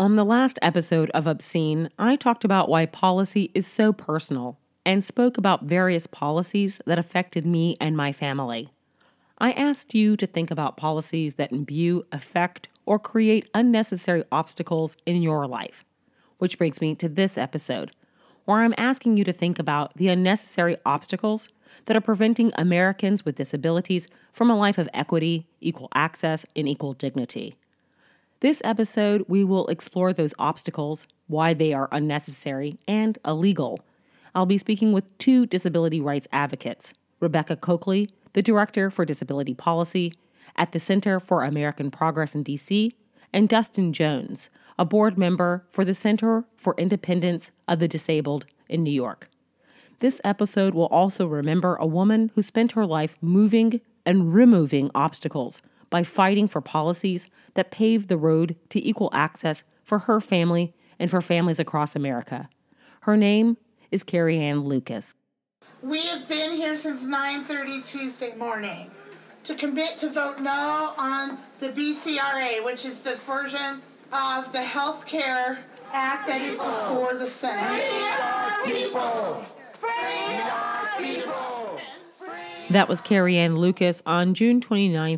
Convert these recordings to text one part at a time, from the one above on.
On the last episode of Obscene, I talked about why policy is so personal and spoke about various policies that affected me and my family. I asked you to think about policies that imbue, affect, or create unnecessary obstacles in your life. Which brings me to this episode, where I'm asking you to think about the unnecessary obstacles that are preventing Americans with disabilities from a life of equity, equal access, and equal dignity. This episode, we will explore those obstacles, why they are unnecessary and illegal. I'll be speaking with two disability rights advocates, Rebecca Cokley, the Director for Disability Policy at the Center for American Progress in D.C., and Dustin Jones, a board member for the Center for Independence of the Disabled in New York. This episode will also remember a woman who spent her life moving and removing obstacles by fighting for policies that paved the road to equal access for her family and for families across America. Her name is Carrie Ann Lucas. We have been here since 9:30 Tuesday morning to commit to vote no on the BCRA, which is the version of the Health Care Act that is before the Senate. Free our people! Free our people! That was Carrie Ann Lucas on June 29,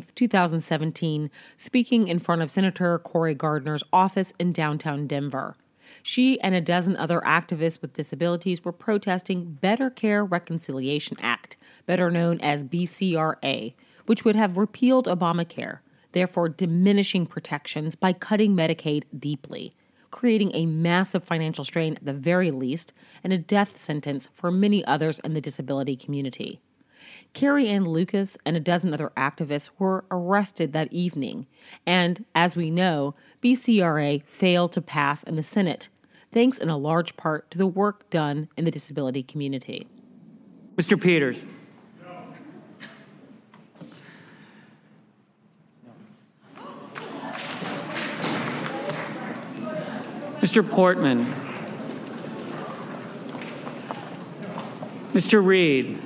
2017, speaking in front of Senator Cory Gardner's office in downtown Denver. She and a dozen other activists with disabilities were protesting Better Care Reconciliation Act, better known as BCRA, which would have repealed Obamacare, therefore diminishing protections by cutting Medicaid deeply, creating a massive financial strain at the very least, and a death sentence for many others in the disability community. Carrie Ann Lucas and a dozen other activists were arrested that evening, and, as we know, BCRA failed to pass in the Senate, thanks in a large part to the work done in the disability community. Mr. Peters. Mr. Portman. Mr. Reed.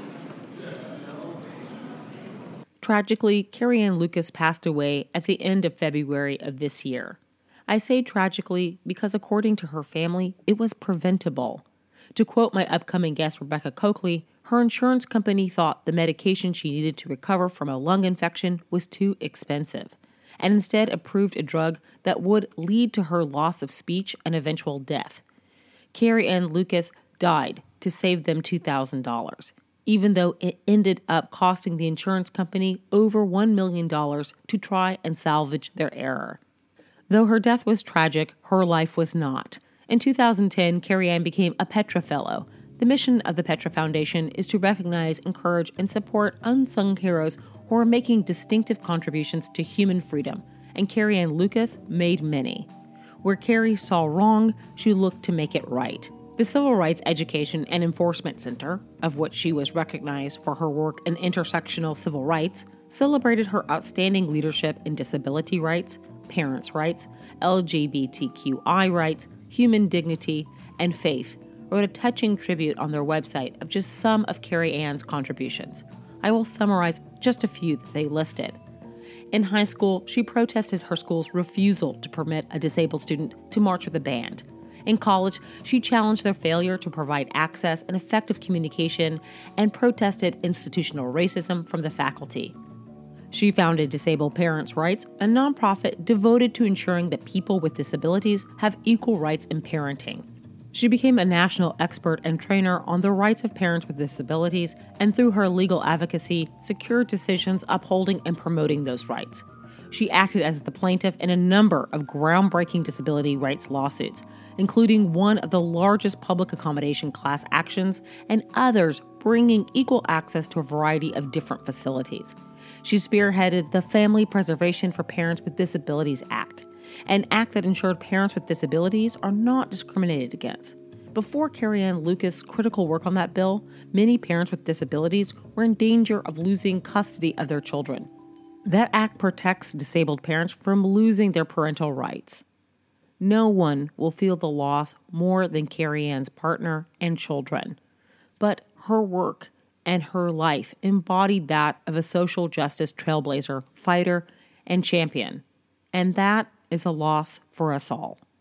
Tragically, Carrie Ann Lucas passed away at the end of February of this year. I say tragically because according to her family, it was preventable. To quote my upcoming guest, Rebecca Cokley, her insurance company thought the medication she needed to recover from a lung infection was too expensive, and instead approved a drug that would lead to her loss of speech and eventual death. Carrie Ann Lucas died to save them $2,000. Even though it ended up costing the insurance company over $1 million to try and salvage their error. Though her death was tragic, her life was not. In 2010, Carrie Ann became a Petra Fellow. The mission of the Petra Foundation is to recognize, encourage, and support unsung heroes who are making distinctive contributions to human freedom, and Carrie Ann Lucas made many. Where Carrie saw wrong, she looked to make it right. The Civil Rights Education and Enforcement Center, of which she was recognized for her work in intersectional civil rights, celebrated her outstanding leadership in disability rights, parents' rights, LGBTQI rights, human dignity, and faith, wrote a touching tribute on their website of just some of Carrie Ann's contributions. I will summarize just a few that they listed. In high school, she protested her school's refusal to permit a disabled student to march with a band. In college, she challenged their failure to provide access and effective communication and protested institutional racism from the faculty. She founded Disabled Parents' Rights, a nonprofit devoted to ensuring that people with disabilities have equal rights in parenting. She became a national expert and trainer on the rights of parents with disabilities, and through her legal advocacy, secured decisions upholding and promoting those rights. She acted as the plaintiff in a number of groundbreaking disability rights lawsuits, including one of the largest public accommodation class actions and others bringing equal access to a variety of different facilities. She spearheaded the Family Preservation for Parents with Disabilities Act, an act that ensured parents with disabilities are not discriminated against. Before Carrie Ann Lucas' critical work on that bill, many parents with disabilities were in danger of losing custody of their children. That act protects disabled parents from losing their parental rights. No one will feel the loss more than Carrie Ann's partner and children. But her work and her life embodied that of a social justice trailblazer, fighter, and champion. And that is a loss for us all.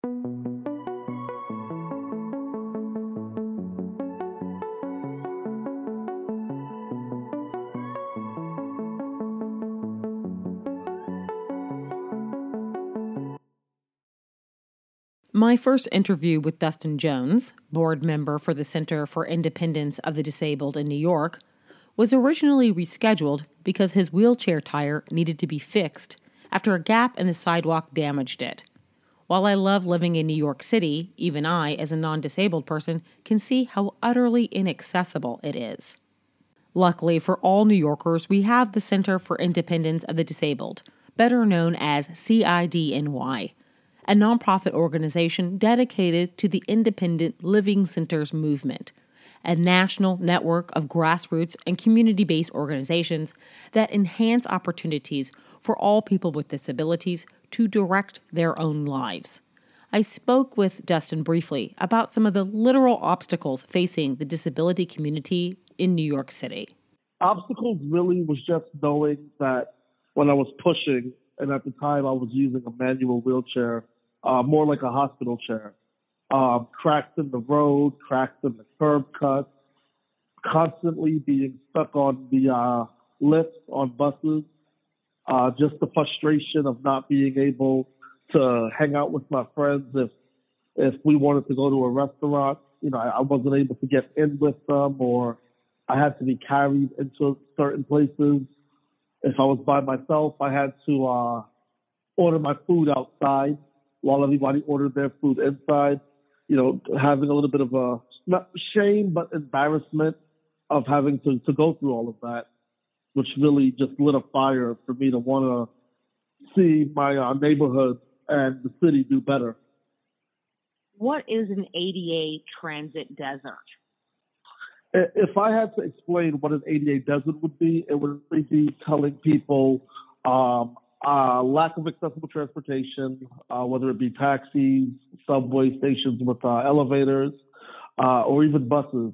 My first interview with Dustin Jones, board member for the Center for Independence of the Disabled in New York, was originally rescheduled because his wheelchair tire needed to be fixed after a gap in the sidewalk damaged it. While I love living in New York City, even I, as a non-disabled person, can see how utterly inaccessible it is. Luckily for all New Yorkers, we have the Center for Independence of the Disabled, better known as CIDNY, a nonprofit organization dedicated to the Independent Living Centers movement, a national network of grassroots and community-based organizations that enhance opportunities for all people with disabilities to direct their own lives. I spoke with Dustin briefly about some of the literal obstacles facing the disability community in New York City. Obstacles really was just knowing that when I was pushing, and at the time I was using a manual wheelchair, more like a hospital chair, cracks in the road, cracks in the curb cuts, constantly being stuck on the lifts on buses, just the frustration of not being able to hang out with my friends if we wanted to go to a restaurant. I wasn't able to get in with them, or I had to be carried into certain places. If I was by myself, I had to order my food outside while everybody ordered their food inside. Having a little bit of a, not shame, but embarrassment of having to go through all of that, which really just lit a fire for me to want to see my neighborhood and the city do better. What is an ADA transit desert? If I had to explain what an ADA desert would be, it would really be telling people lack of accessible transportation, whether it be taxis, subway stations with elevators, or even buses.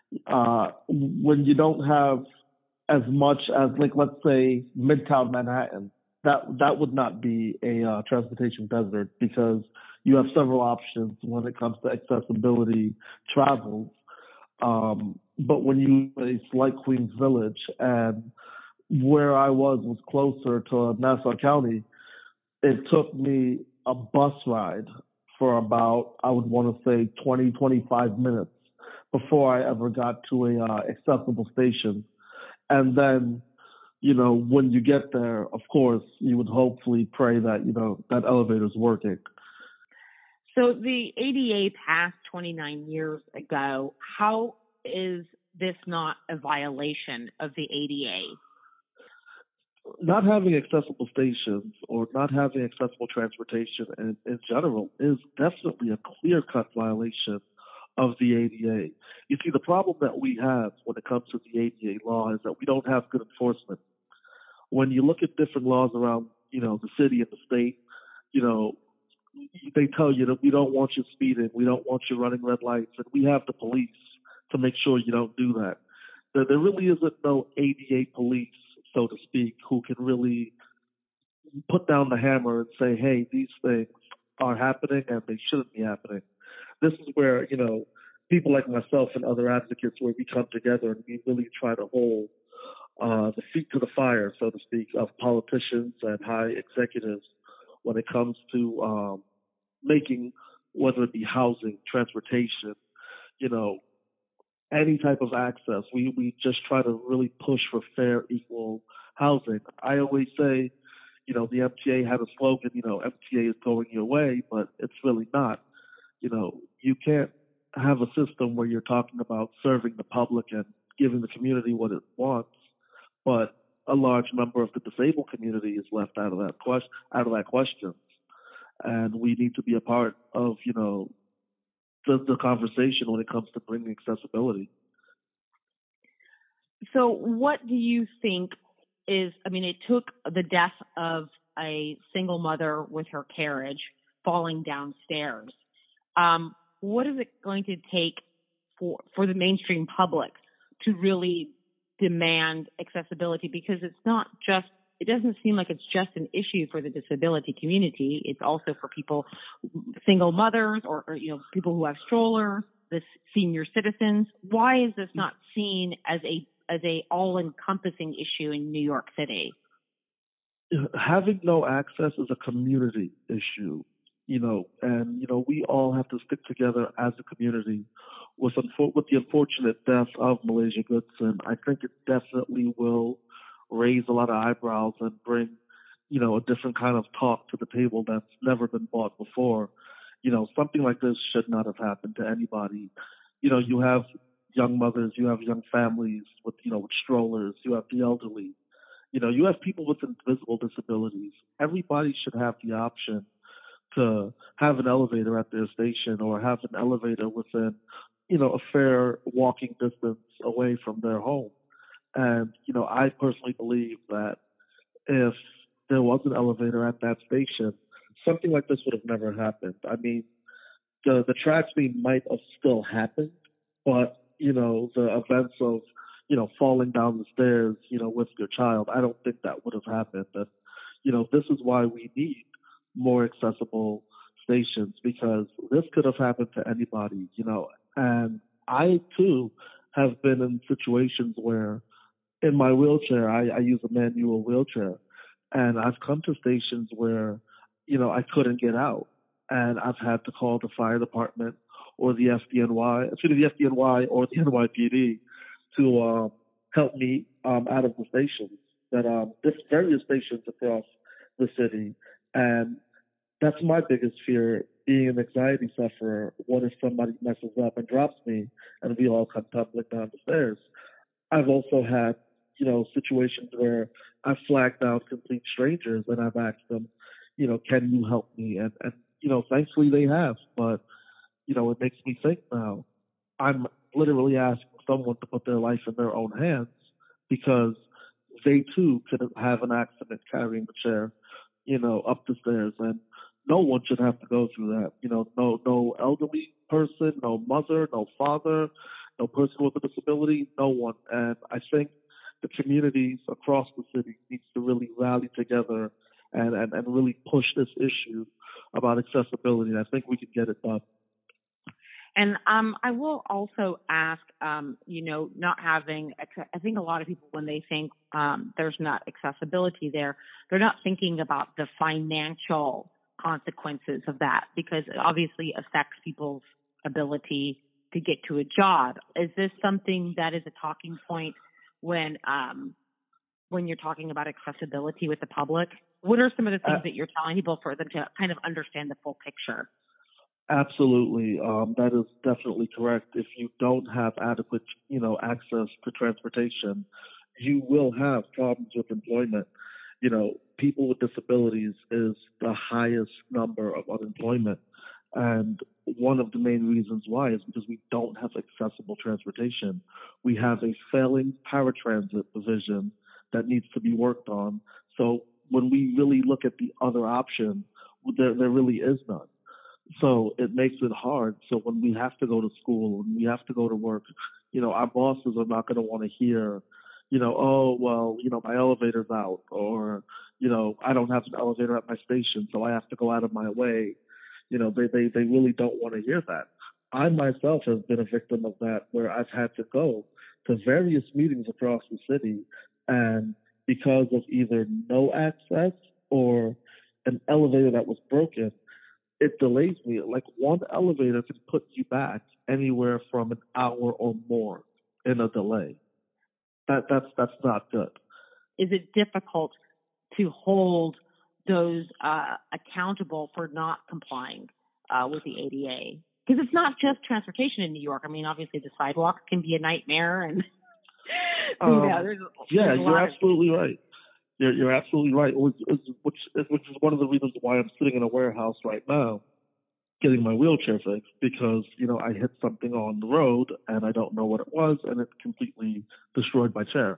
When you don't have as much as, like, let's say, Midtown Manhattan, that would not be a transportation desert, because you have several options when it comes to accessibility travel. But when you place like Queens Village, and where I was closer to Nassau County, it took me a bus ride for about, I would want to say 20, 25 minutes before I ever got to a accessible station. And then, when you get there, of course, you would hopefully pray that, that elevator's working. So the ADA passed 29 years ago. How is this not a violation of the ADA? Not having accessible stations or not having accessible transportation in general is definitely a clear-cut violation of the ADA. You see, the problem that we have when it comes to the ADA law is that we don't have good enforcement. When you look at different laws around, the city and the state, they tell you that we don't want you speeding, we don't want you running red lights, and we have the police to make sure you don't do that. There really isn't no ADA police, so to speak, who can really put down the hammer and say, hey, these things are happening and they shouldn't be happening. This is where, people like myself and other advocates, where we come together and we really try to hold the feet to the fire, so to speak, of politicians and high executives when it comes to making, whether it be housing, transportation, any type of access. We just try to really push for fair, equal housing. I always say, the MTA had a slogan, MTA is going your way, but it's really not. You can't have a system where you're talking about serving the public and giving the community what it wants, but a large number of the disabled community is left out of that question. And we need to be a part of, the conversation when it comes to bringing accessibility. So what do you think it took the death of a single mother with her carriage falling downstairs. What is it going to take for the mainstream public to really demand accessibility? Because it's not just it doesn't seem like it's just an issue for the disability community. It's also for people, single mothers or people who have strollers, the senior citizens. Why is this not seen as a all-encompassing issue in New York City? Having no access is a community issue, and we all have to stick together as a community. With the unfortunate death of Malaysia Goodson, I think it definitely will raise a lot of eyebrows and bring, a different kind of talk to the table that's never been brought before. Something like this should not have happened to anybody. You have young mothers, you have young families with strollers, you have the elderly, you have people with invisible disabilities. Everybody should have the option to have an elevator at their station or have an elevator within, a fair walking distance away from their home. And, I personally believe that if there was an elevator at that station, something like this would have never happened. I mean, the tragedy might have still happened, but, the events of, falling down the stairs, with your child, I don't think that would have happened. And, this is why we need more accessible stations, because this could have happened to anybody, and I too have been in situations where in my wheelchair, I use a manual wheelchair, and I've come to stations where, I couldn't get out, and I've had to call the fire department or the FDNY or the NYPD to help me out of the stations there's various stations across the city. And that's my biggest fear, being an anxiety sufferer. What if somebody messes up and drops me and we all come tumbling down the stairs? I've also had, situations where I've flagged down complete strangers and I've asked them, can you help me? And thankfully they have. But, it makes me think now. I'm literally asking someone to put their life in their own hands, because they too could have an accident carrying the chair, up the stairs. And no one should have to go through that. No elderly person, no mother, no father, no person with a disability, no one. And I think the communities across the city needs to really rally together and really push this issue about accessibility. I think we can get it done. And I will also ask, not having, I think a lot of people, when they think there's not accessibility there, they're not thinking about the financial consequences of that, because it obviously affects people's ability to get to a job. Is this something that is a talking point when you're talking about accessibility with the public? What are some of the things that you're telling people for them to kind of understand the full picture? Absolutely. That is definitely correct. If you don't have adequate, access to transportation, you will have problems with employment. People with disabilities is the highest number of unemployment. And one of the main reasons why is because we don't have accessible transportation. We have a failing paratransit division that needs to be worked on. So when we really look at the other option, there really is none. So it makes it hard. So when we have to go to school, when we have to go to work, our bosses are not going to want to hear, oh, well, my elevator's out, or, I don't have an elevator at my station, so I have to go out of my way. They really don't want to hear that. I myself have been a victim of that, where I've had to go to various meetings across the city, and because of either no access or an elevator that was broken, it delays me. Like, one elevator can put you back anywhere from an hour or more in a delay. That's not good. Is it difficult to hold those accountable for not complying with the ADA? Because it's not just transportation in New York. I mean, obviously the sidewalk can be a nightmare, and there's you're absolutely right. You're absolutely right, which is one of the reasons why I'm sitting in a warehouse right now getting my wheelchair fixed, because, I hit something on the road and I don't know what it was, and it completely destroyed my chair.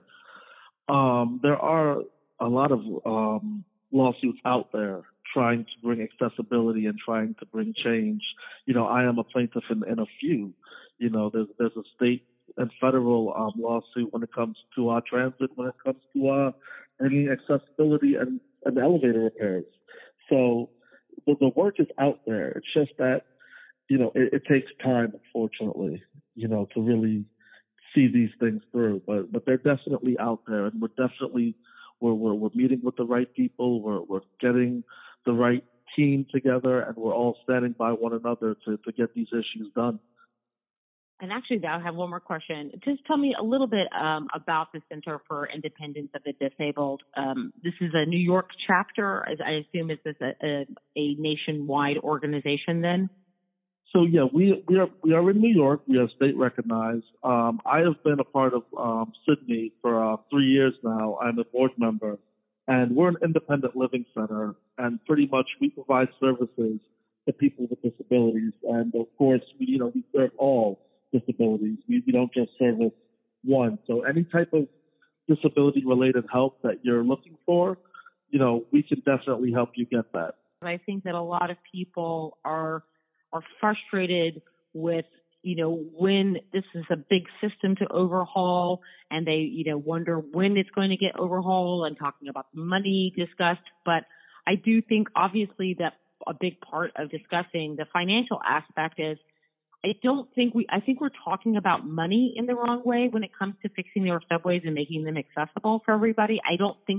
There are a lot of lawsuits out there trying to bring accessibility and trying to bring change. I am a plaintiff in a few. There's a state and federal lawsuit when it comes to transit, when it comes to any accessibility and elevator repairs. So the work is out there. It's just that, it takes time, unfortunately, to really see these things through. But they're definitely out there, and we're meeting with the right people. We're getting the right team together, and we're all standing by one another to get these issues done. And actually, I have one more question. Just tell me a little bit about the Center for Independence of the Disabled. This is a New York chapter. I assume is this a nationwide organization then? So yeah, we are in New York. We are state recognized. I have been a part of Sydney for 3 years now. I'm a board member, and we're an independent living center. And pretty much we provide services to people with disabilities. And of course, we serve all disabilities. We don't just service one. So any type of disability-related help that you're looking for, we can definitely help you get that. I think that a lot of people are frustrated with, when this is a big system to overhaul, and they, wonder when it's going to get overhauled, and talking about the money discussed. But I do think, obviously, that a big part of discussing the financial aspect is, I think we're talking about money in the wrong way when it comes to fixing our subways and making them accessible for everybody. I don't think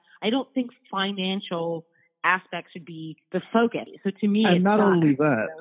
financial aspects should be the focus. So to me, and not only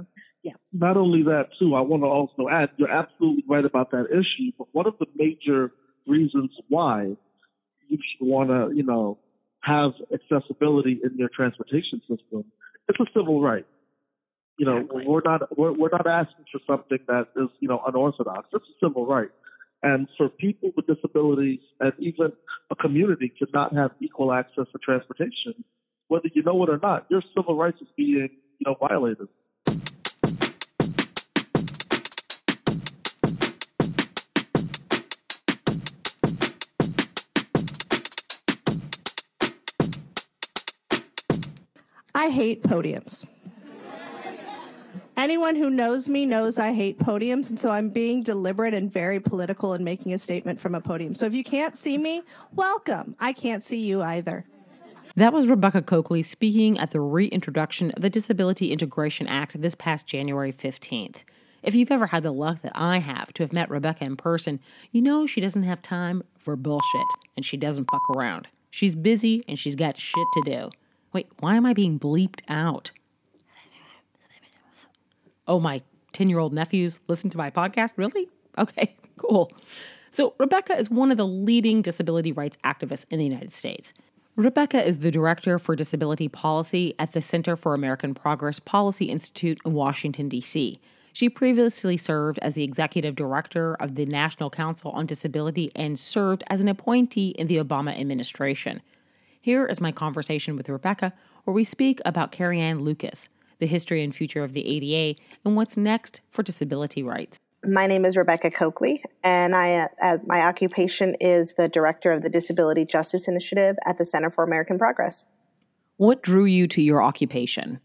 that too, I want to also add, you're absolutely right about that issue, but one of the major reasons why you should want to, have accessibility in your transportation system, it's a civil right. Exactly. We're not asking for something that is, unorthodox. It's a civil right. And for people with disabilities, and even a community, to not have equal access to transportation, whether you know it or not, your civil rights is being, violated. I hate podiums. Anyone who knows me knows I hate podiums, and so I'm being deliberate and very political in making a statement from a podium. So if you can't see me, welcome. I can't see you either. That was Rebecca Cokley speaking at the reintroduction of the Disability Integration Act this past January 15th. If you've ever had the luck that I have to have met Rebecca in person, you know she doesn't have time for bullshit, and she doesn't fuck around. She's busy, and she's got shit to do. Wait, why am I being bleeped out? Oh, my 10-year-old nephews listen to my podcast? Really? Okay, cool. So Rebecca is one of the leading disability rights activists in the United States. Rebecca is the Director for Disability Policy at the Center for American Progress Policy Institute in Washington, D.C. She previously served as the Executive Director of the National Council on Disability and served as an appointee in the Obama administration. Here is my conversation with Rebecca, where we speak about Carrie Ann Lucas, the history and future of the ADA, and what's next for disability rights. My name is Rebecca Cokley, and as my occupation is the Director of the Disability Justice Initiative at the Center for American Progress. What drew you to your occupation?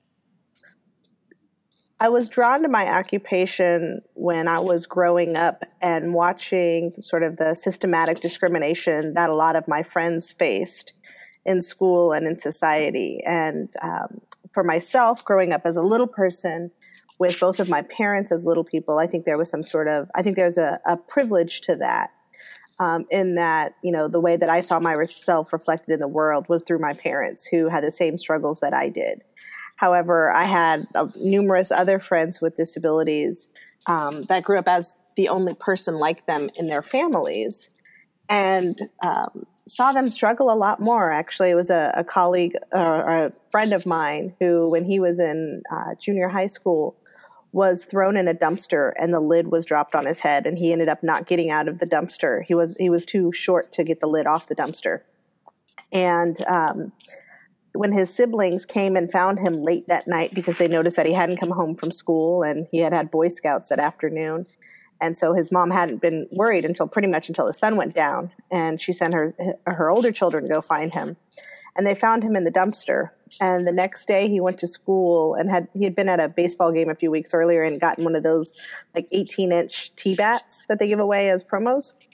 I was drawn to my occupation when I was growing up and watching sort of the systematic discrimination that a lot of my friends faced in school and in society. And for myself, growing up as a little person with both of my parents as little people, I think there was there's a privilege to that, in that, the way that I saw myself reflected in the world was through my parents who had the same struggles that I did. However, I had numerous other friends with disabilities that grew up as the only person like them in their families, and saw them struggle a lot more. Actually, it was a colleague or a friend of mine who, when he was in junior high school, was thrown in a dumpster and the lid was dropped on his head, and he ended up not getting out of the dumpster. He was too short to get the lid off the dumpster. And when his siblings came and found him late that night because they noticed that he hadn't come home from school and he had Boy Scouts that afternoon, and so his mom hadn't been worried until the sun went down, and she sent her older children to go find him. And they found him in the dumpster. And the next day he went to school, and he had been at a baseball game a few weeks earlier and gotten one of those like 18-inch T-bats that they give away as promos.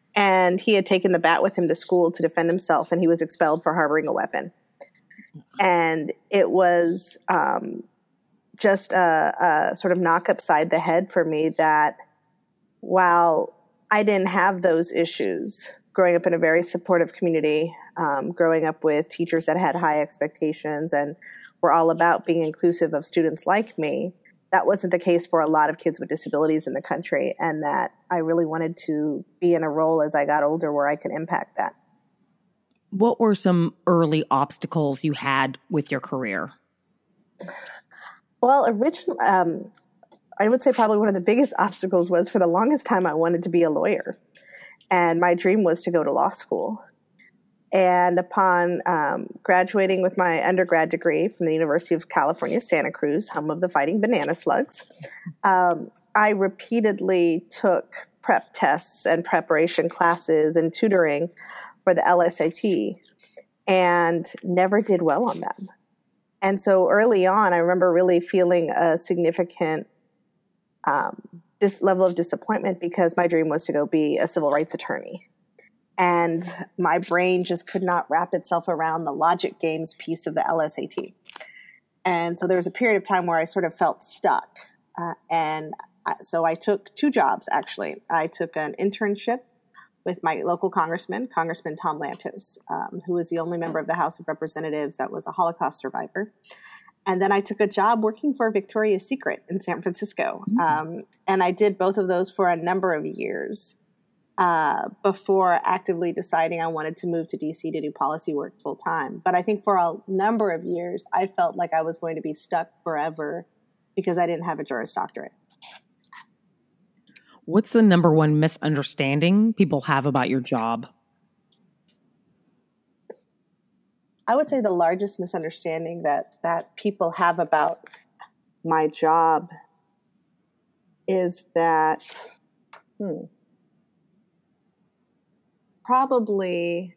And he had taken the bat with him to school to defend himself, and he was expelled for harboring a weapon. And it was just a sort of knock upside the head for me that while I didn't have those issues growing up in a very supportive community, growing up with teachers that had high expectations and were all about being inclusive of students like me, that wasn't the case for a lot of kids with disabilities in the country, and that I really wanted to be in a role as I got older where I could impact that. What were some early obstacles you had with your career? Well, originally, I would say probably one of the biggest obstacles was for the longest time I wanted to be a lawyer, and my dream was to go to law school. And upon graduating with my undergrad degree from the University of California, Santa Cruz, home of the Fighting Banana Slugs, I repeatedly took prep tests and preparation classes and tutoring for the LSAT and never did well on them. And so early on, I remember really feeling a significant level of disappointment because my dream was to go be a civil rights attorney. And my brain just could not wrap itself around the logic games piece of the LSAT. And so there was a period of time where I sort of felt stuck. So I took two jobs, actually. I took an internship with my local Congressman Tom Lantos, who was the only member of the House of Representatives that was a Holocaust survivor. And then I took a job working for Victoria's Secret in San Francisco. And I did both of those for a number of years. Before actively deciding I wanted to move to DC to do policy work full time. But I think for a number of years, I felt like I was going to be stuck forever because I didn't have a Juris Doctorate. What's the number one misunderstanding people have about your job? I would say the largest misunderstanding that people have about my job is that, probably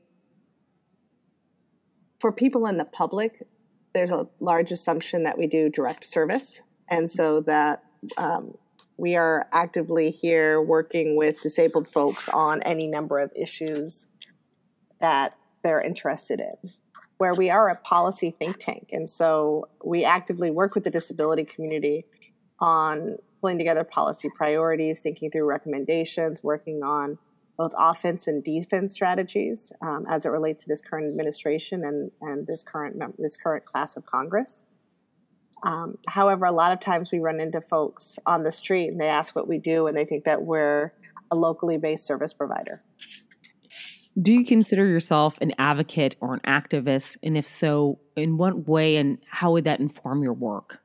for people in the public, there's a large assumption that we do direct service. And so that we are actively here working with disabled folks on any number of issues that they're interested in, where we are a policy think tank. And so we actively work with the disability community on pulling together policy priorities, thinking through recommendations, working on both offense and defense strategies as it relates to this current administration and this current class of Congress. However, a lot of times we run into folks on the street and they ask what we do and they think that we're a locally based service provider. Do you consider yourself an advocate or an activist? And if so, in what way and how would that inform your work?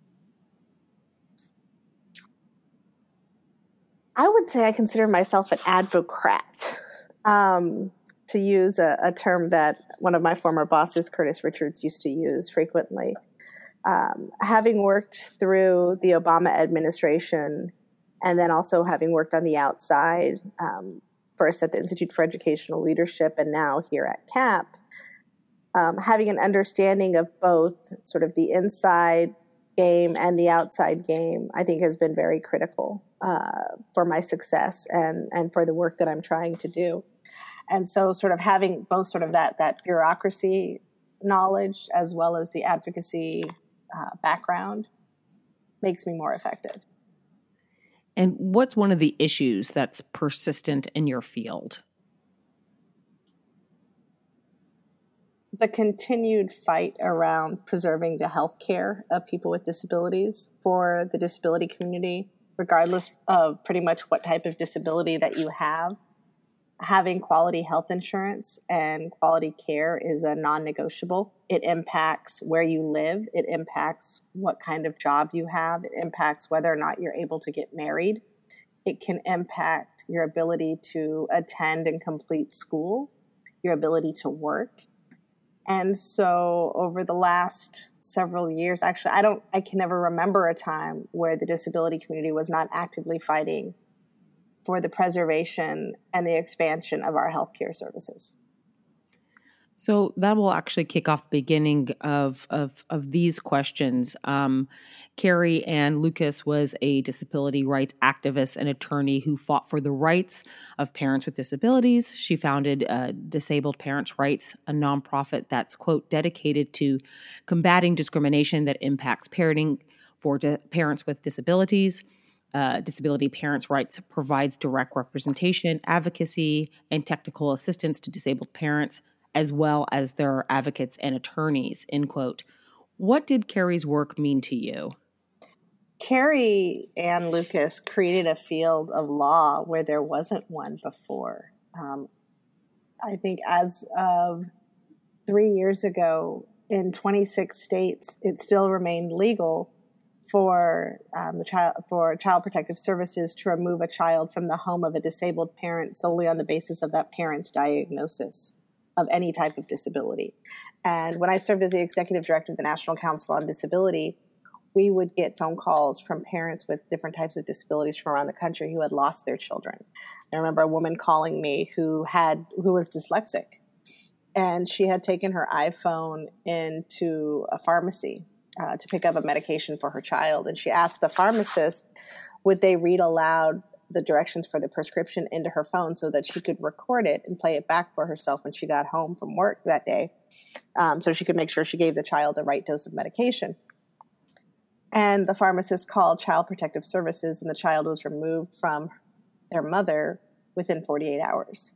I would say I consider myself an advocrat, to use a term that one of my former bosses, Curtis Richards, used to use frequently. Having worked through the Obama administration and then also having worked on the outside, first at the Institute for Educational Leadership and now here at CAP, having an understanding of both sort of the inside game and the outside game, I think has been very critical for my success and for the work that I'm trying to do. And so sort of having both sort of that bureaucracy knowledge as well as the advocacy background makes me more effective. And what's one of the issues that's persistent in your field? The continued fight around preserving the health care of people with disabilities for the disability community, regardless of pretty much what type of disability that you have. Having quality health insurance and quality care is a non-negotiable. It impacts where you live. It impacts what kind of job you have. It impacts whether or not you're able to get married. It can impact your ability to attend and complete school, your ability to work. And so over the last several years, actually, I can never remember a time where the disability community was not actively fighting for the preservation and the expansion of our healthcare services. So that will actually kick off the beginning of these questions. Carrie Ann Lucas was a disability rights activist and attorney who fought for the rights of parents with disabilities. She founded Disabled Parents' Rights, a nonprofit that's, quote, dedicated to combating discrimination that impacts parenting for parents with disabilities. Disability Parents' Rights provides direct representation, advocacy, and technical assistance to disabled parents, as well as their advocates and attorneys, end quote. What did Carrie's work mean to you? Carrie Ann Lucas created a field of law where there wasn't one before. I think as of 3 years ago, in 26 states, it still remained legal for Child Protective Services to remove a child from the home of a disabled parent solely on the basis of that parent's diagnosis of any type of disability. And when I served as the executive director of the National Council on Disability, we would get phone calls from parents with different types of disabilities from around the country who had lost their children. I remember a woman calling me who was dyslexic, and she had taken her iPhone into a pharmacy to pick up a medication for her child. And she asked the pharmacist, would they read aloud the directions for the prescription into her phone so that she could record it and play it back for herself when she got home from work that day, so she could make sure she gave the child the right dose of medication. And the pharmacist called Child Protective Services, and the child was removed from their mother within 48 hours.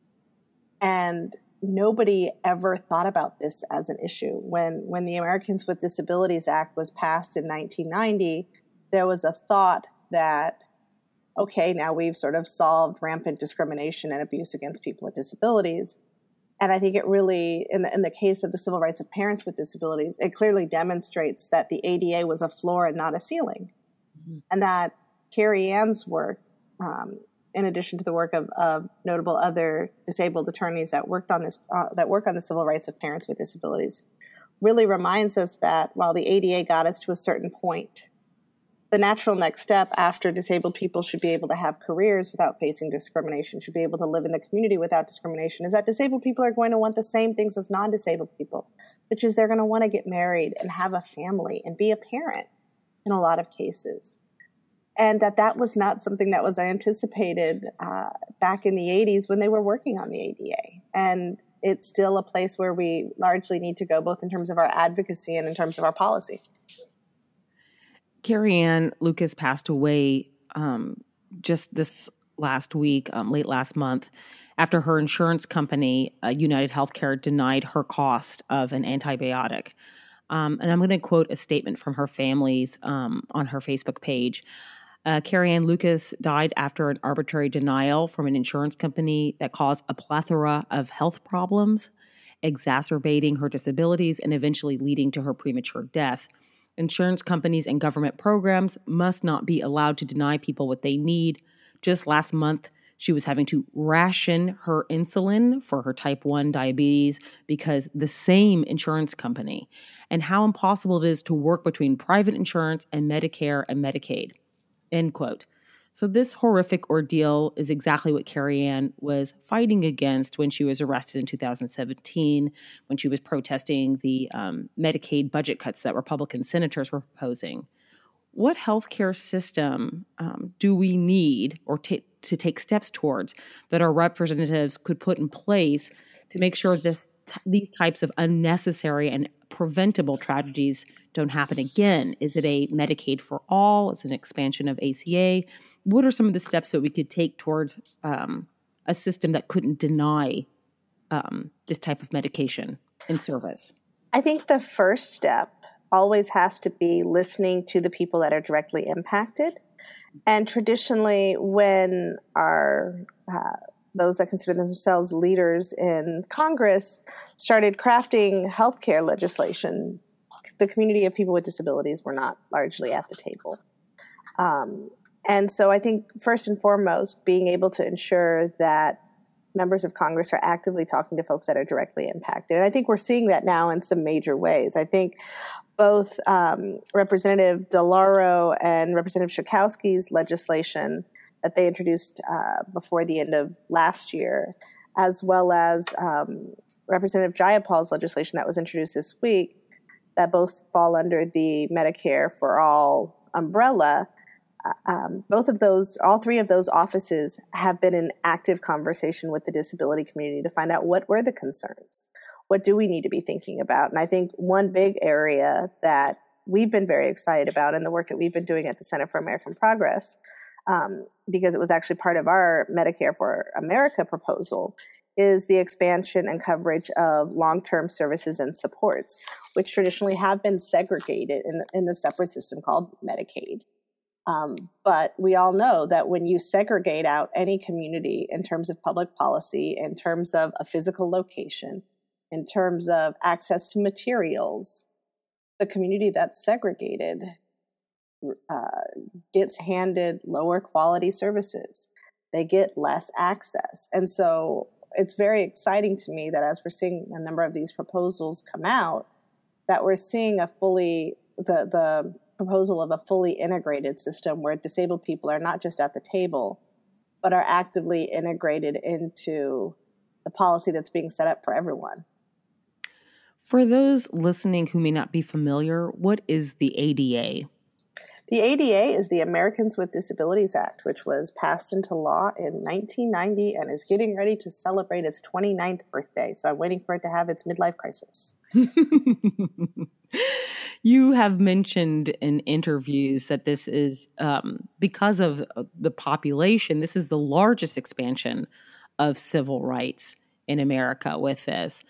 And nobody ever thought about this as an issue. When the Americans with Disabilities Act was passed in 1990, there was a thought that, okay, now we've sort of solved rampant discrimination and abuse against people with disabilities. And I think it really, in the case of the civil rights of parents with disabilities, it clearly demonstrates that the ADA was a floor and not a ceiling. Mm-hmm. And that Carrie Ann's work, in addition to the work of notable other disabled attorneys that work on the civil rights of parents with disabilities, really reminds us that while the ADA got us to a certain point, the natural next step after disabled people should be able to have careers without facing discrimination, should be able to live in the community without discrimination, is that disabled people are going to want the same things as non-disabled people, which is they're going to want to get married and have a family and be a parent in a lot of cases. And that was not something that was anticipated back in the 80s when they were working on the ADA. And it's still a place where we largely need to go, both in terms of our advocacy and in terms of our policy. Carrie Ann Lucas passed away just this last week, late last month, after her insurance company, United Healthcare, denied her cost of an antibiotic. And I'm going to quote a statement from her family's on her Facebook page. Carrie Ann Lucas died after an arbitrary denial from an insurance company that caused a plethora of health problems, exacerbating her disabilities and eventually leading to her premature death. Insurance companies and government programs must not be allowed to deny people what they need. Just last month, she was having to ration her insulin for her type 1 diabetes because the same insurance company, and how impossible it is to work between private insurance and Medicare and Medicaid, end quote. So this horrific ordeal is exactly what Carrie Ann was fighting against when she was arrested in 2017, when she was protesting the Medicaid budget cuts that Republican senators were proposing. What healthcare system do we need or to take steps towards that our representatives could put in place to make sure these types of unnecessary and preventable tragedies don't happen again? Is it a Medicaid for all? Is it an expansion of ACA? What are some of the steps that we could take towards a system that couldn't deny this type of medication in service? I think the first step always has to be listening to the people that are directly impacted. And traditionally, when those that consider themselves leaders in Congress started crafting healthcare legislation, the community of people with disabilities were not largely at the table. And so I think first and foremost, being able to ensure that members of Congress are actively talking to folks that are directly impacted. And I think we're seeing that now in some major ways. I think both Representative DeLauro and Representative Schakowsky's legislation that they introduced before the end of last year, as well as Representative Jayapal's legislation that was introduced this week that both fall under the Medicare for All umbrella, all three of those offices have been in active conversation with the disability community to find out what were the concerns. What do we need to be thinking about? And I think one big area that we've been very excited about in the work that we've been doing at the Center for American Progress, because it was actually part of our Medicare for America proposal, is the expansion and coverage of long-term services and supports, which traditionally have been segregated in the separate system called Medicaid. But we all know that when you segregate out any community in terms of public policy, in terms of a physical location, in terms of access to materials, the community that's segregated gets handed lower quality services. They get less access. And so it's very exciting to me that as we're seeing a number of these proposals come out, that we're seeing the proposal of a fully integrated system where disabled people are not just at the table, but are actively integrated into the policy that's being set up for everyone. For those listening who may not be familiar, what is the ADA? The ADA is the Americans with Disabilities Act, which was passed into law in 1990 and is getting ready to celebrate its 29th birthday. So I'm waiting for it to have its midlife crisis. You have mentioned in interviews that this is, because of the population, this is the largest expansion of civil rights in America with this.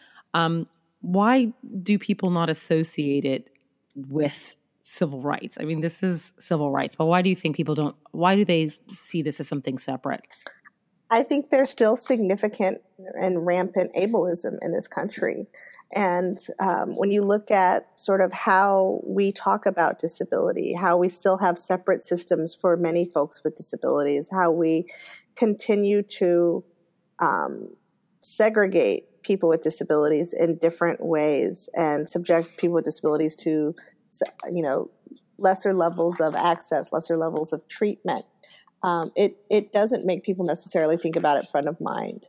Why do people not associate it with civil rights? I mean, this is civil rights, but why do you think why do they see this as something separate? I think there's still significant and rampant ableism in this country. And when you look at sort of how we talk about disability, how we still have separate systems for many folks with disabilities, how we continue to segregate people with disabilities in different ways and subject people with disabilities to, lesser levels of access, lesser levels of treatment. It doesn't make people necessarily think about it front of mind.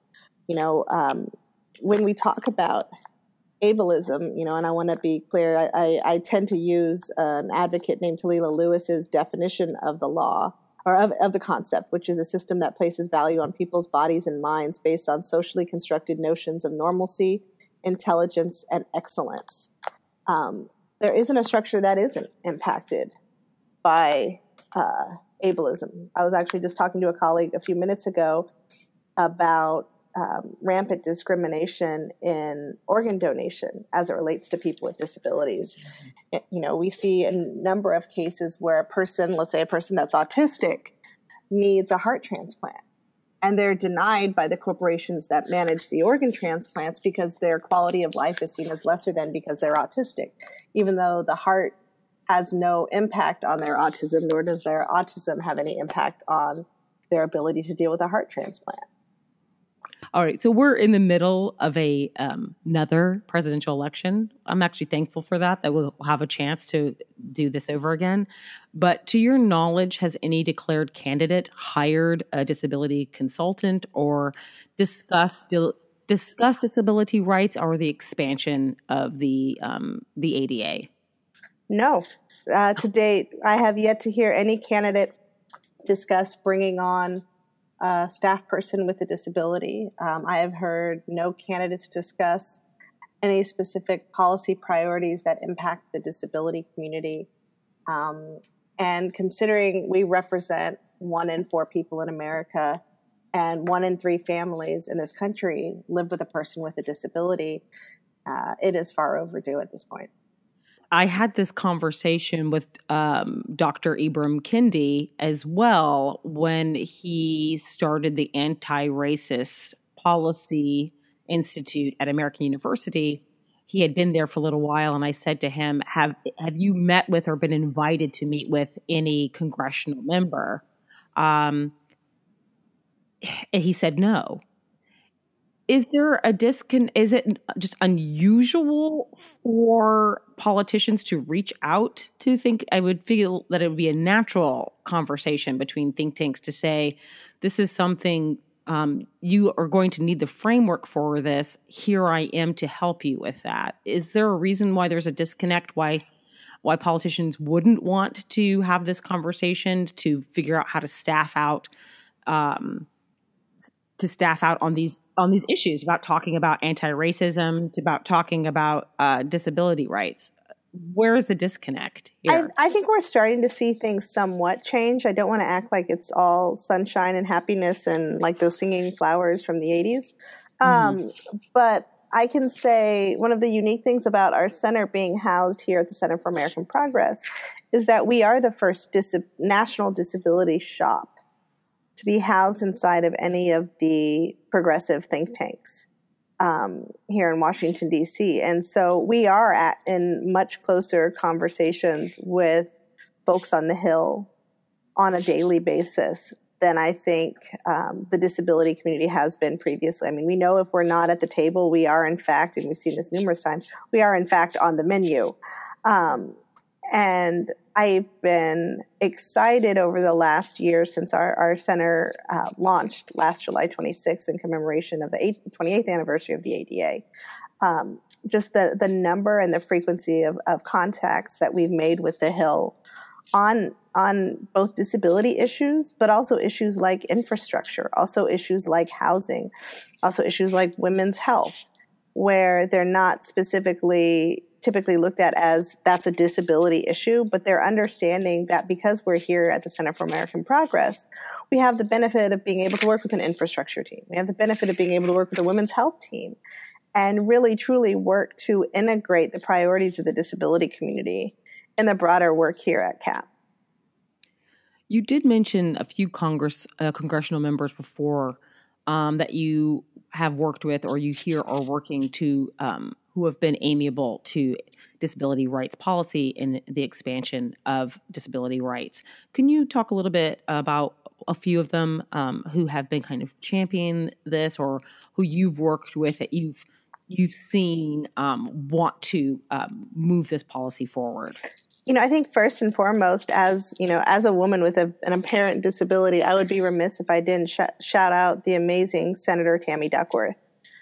When we talk about ableism, and I want to be clear, I tend to use an advocate named Talila Lewis's definition of the law, or of the concept, which is a system that places value on people's bodies and minds based on socially constructed notions of normalcy, intelligence, and excellence. There isn't a structure that isn't impacted by ableism. I was actually just talking to a colleague a few minutes ago about rampant discrimination in organ donation as it relates to people with disabilities. We see a number of cases where a person, let's say a person that's autistic, needs a heart transplant. And they're denied by the corporations that manage the organ transplants because their quality of life is seen as lesser than because they're autistic, even though the heart has no impact on their autism, nor does their autism have any impact on their ability to deal with a heart transplant. All right, so we're in the middle of another presidential election. I'm actually thankful for that we'll have a chance to do this over again. But to your knowledge, has any declared candidate hired a disability consultant or discussed disability rights or the expansion of the ADA? No. To date, I have yet to hear any candidate discuss bringing on a staff person with a disability. I have heard no candidates discuss any specific policy priorities that impact the disability community. And considering we represent 1 in 4 people in America and 1 in 3 families in this country live with a person with a disability, it is far overdue at this point. I had this conversation with Dr. Ibram Kendi as well when he started the Anti-Racist Policy Institute at American University. He had been there for a little while, and I said to him, have you met with or been invited to meet with any congressional member? And he said no. Is there is it just unusual for politicians to reach out to think? I would feel that it would be a natural conversation between think tanks to say, this is something you are going to need the framework for this. Here I am to help you with that. Is there a reason why there's a disconnect? Why politicians wouldn't want to have this conversation to figure out how to staff out on these issues, about talking about anti-racism, about talking about disability rights? Where is the disconnect here? I think we're starting to see things somewhat change. I don't want to act like it's all sunshine and happiness and like those singing flowers from the 80s. But I can say one of the unique things about our center being housed here at the Center for American Progress is that we are the first national disability shop to be housed inside of any of the progressive think tanks here in Washington, D.C. And so we are in much closer conversations with folks on the Hill on a daily basis than I think the disability community has been previously. I mean, we know if we're not at the table, we are in fact, and we've seen this numerous times, we are in fact on the menu. And I've been excited over the last year since our center launched last July 26th in commemoration of the 28th anniversary of the ADA. Just the number and the frequency of contacts that we've made with the Hill on both disability issues, but also issues like infrastructure, also issues like housing, also issues like women's health, where they're not typically looked at as that's a disability issue, but they're understanding that because we're here at the Center for American Progress, we have the benefit of being able to work with an infrastructure team. We have the benefit of being able to work with a women's health team and really, truly work to integrate the priorities of the disability community in the broader work here at CAP. You did mention a few congressional members before that you have worked with or you hear are working to who have been amiable to disability rights policy and the expansion of disability rights. Can you talk a little bit about a few of them who have been kind of championing this or who you've worked with that you've seen want to move this policy forward? I think first and foremost, as a woman with an apparent disability, I would be remiss if I didn't shout out the amazing Senator Tammy Duckworth,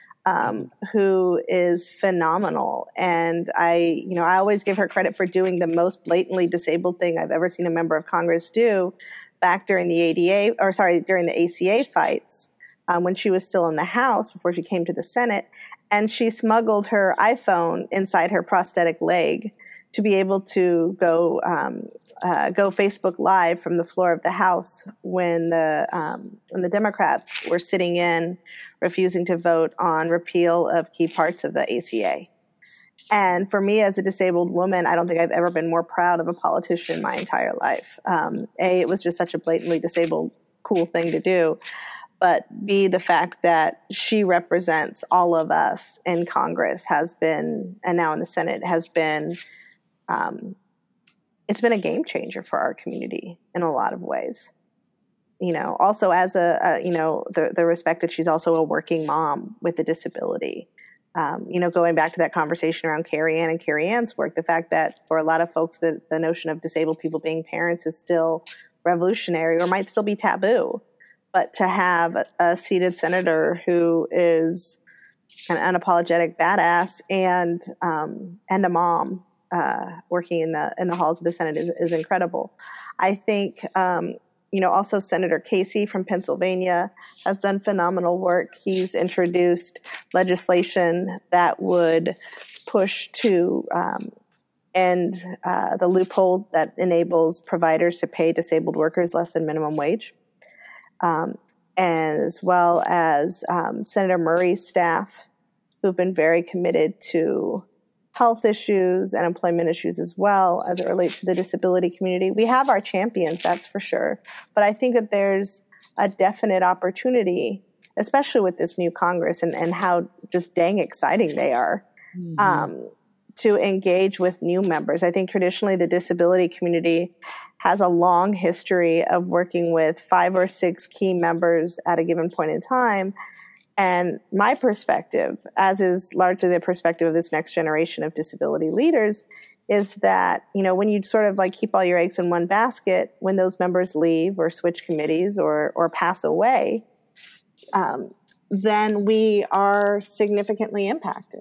who is phenomenal. And I always give her credit for doing the most blatantly disabled thing I've ever seen a member of Congress do back during during the ACA fights, when she was still in the House before she came to the Senate. And she smuggled her iPhone inside her prosthetic leg to be able to go Facebook Live from the floor of the House when the Democrats were sitting in, refusing to vote on repeal of key parts of the ACA. And for me as a disabled woman, I don't think I've ever been more proud of a politician in my entire life. It was just such a blatantly disabled, cool thing to do. But B, the fact that she represents all of us in Congress and now in the Senate has been, it's been a game changer for our community in a lot of ways. Also as the respect that she's also a working mom with a disability. Going back to that conversation around Carrie Ann and Carrie Ann's work, the fact that for a lot of folks, the notion of disabled people being parents is still revolutionary or might still be taboo. But to have a seated senator who is an unapologetic badass and a mom working in the halls of the Senate is incredible. I think also Senator Casey from Pennsylvania has done phenomenal work. He's introduced legislation that would push to end the loophole that enables providers to pay disabled workers less than minimum wage. And as well as Senator Murray's staff, who've been very committed to health issues and employment issues as well as it relates to the disability community. We have our champions, that's for sure. But I think that there's a definite opportunity, especially with this new Congress and how just dang exciting they are, to engage with new members. I think traditionally the disability community has a long history of working with 5 or 6 key members at a given point in time. And my perspective, as is largely the perspective of this next generation of disability leaders, is that, when you sort of like keep all your eggs in one basket, when those members leave or switch committees or pass away, then we are significantly impacted.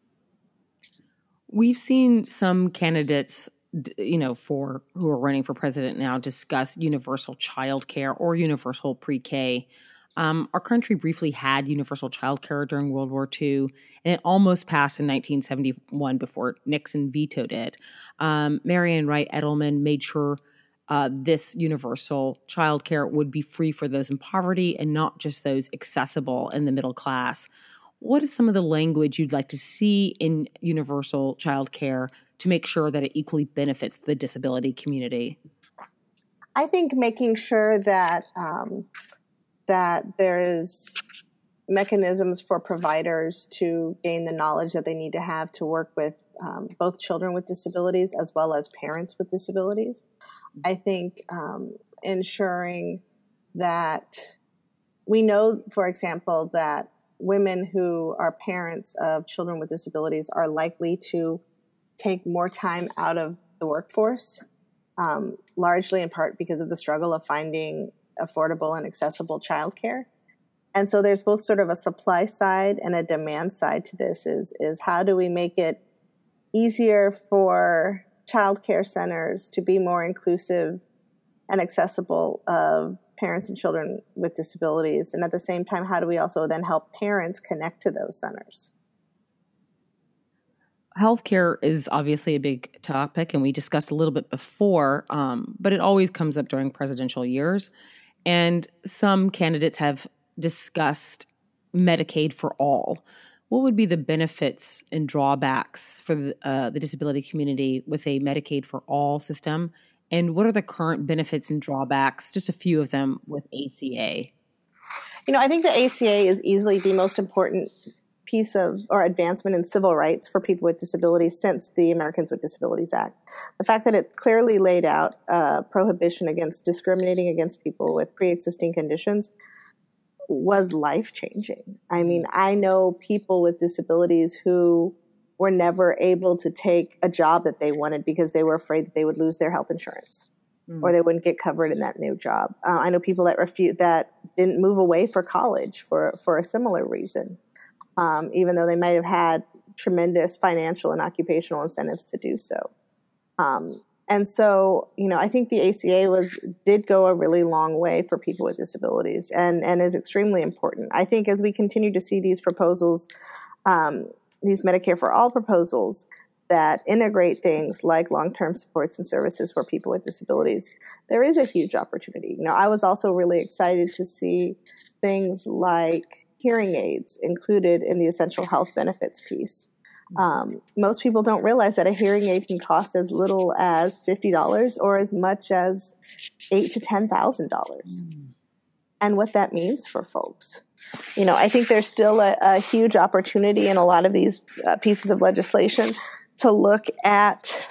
We've seen some candidates, for who are running for president now, discuss universal child care or universal pre-K. Our country briefly had universal child care during World War II, and it almost passed in 1971 before Nixon vetoed it. Marian Wright Edelman made sure this universal child care would be free for those in poverty and not just those accessible in the middle class. What is some of the language you'd like to see in universal child care to make sure that it equally benefits the disability community? I think making sure that that there is mechanisms for providers to gain the knowledge that they need to have to work with both children with disabilities as well as parents with disabilities. I think ensuring that we know, for example, that women who are parents of children with disabilities are likely to take more time out of the workforce, largely in part because of the struggle of finding affordable and accessible childcare. And so there's both sort of a supply side and a demand side to this is how do we make it easier for childcare centers to be more inclusive and accessible of parents and children with disabilities? And at the same time, how do we also then help parents connect to those centers? Healthcare is obviously a big topic, and we discussed a little bit before, but it always comes up during presidential years. And some candidates have discussed Medicaid for all. What would be the benefits and drawbacks for the disability community with a Medicaid for all system? And what are the current benefits and drawbacks, just a few of them, with ACA? I think the ACA is easily the most important piece of or advancement in civil rights for people with disabilities since the Americans with Disabilities Act. The fact that it clearly laid out prohibition against discriminating against people with pre-existing conditions was life-changing. I mean, I know people with disabilities who were never able to take a job that they wanted because they were afraid that they would lose their health insurance or they wouldn't get covered in that new job. I know people that didn't move away for college for a similar reason. Even though they might have had tremendous financial and occupational incentives to do so. And so, I think the ACA did go a really long way for people with disabilities and is extremely important. I think as we continue to see these proposals, these Medicare for All proposals that integrate things like long-term supports and services for people with disabilities, there is a huge opportunity. I was also really excited to see things like hearing aids included in the essential health benefits piece. Most people don't realize that a hearing aid can cost as little as $50 or as much as $8,000 to $10,000. And what that means for folks. I think there's still a huge opportunity in a lot of these pieces of legislation to look at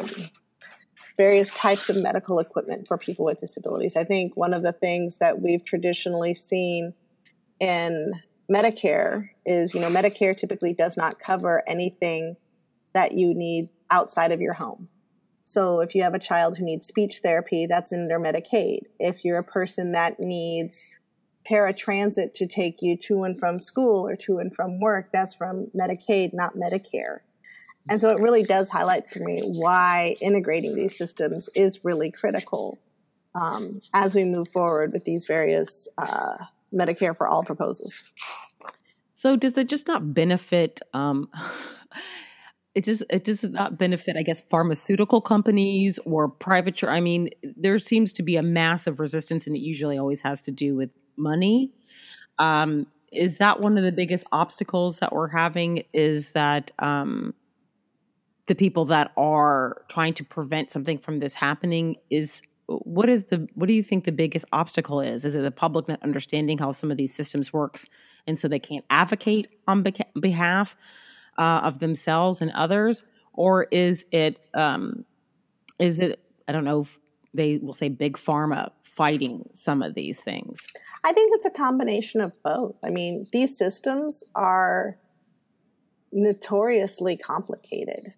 various types of medical equipment for people with disabilities. I think one of the things that we've traditionally seen in Medicare is, Medicare typically does not cover anything that you need outside of your home. So if you have a child who needs speech therapy, that's in their Medicaid. If you're a person that needs paratransit to take you to and from school or to and from work, that's from Medicaid, not Medicare. And so it really does highlight for me why integrating these systems is really critical as we move forward with these various Medicare for All proposals. So does it just not benefit, it does not benefit, I guess, pharmaceutical companies or private, there seems to be a massive resistance, and it usually always has to do with money. Is that one of the biggest obstacles that we're having, is that the people that are trying to prevent something from this happening what do you think the biggest obstacle is? Is it the public not understanding how some of these systems works, and so they can't advocate on behalf of themselves and others? Or is it, I don't know if they will say big pharma fighting some of these things? I think it's a combination of both. These systems are notoriously complicated.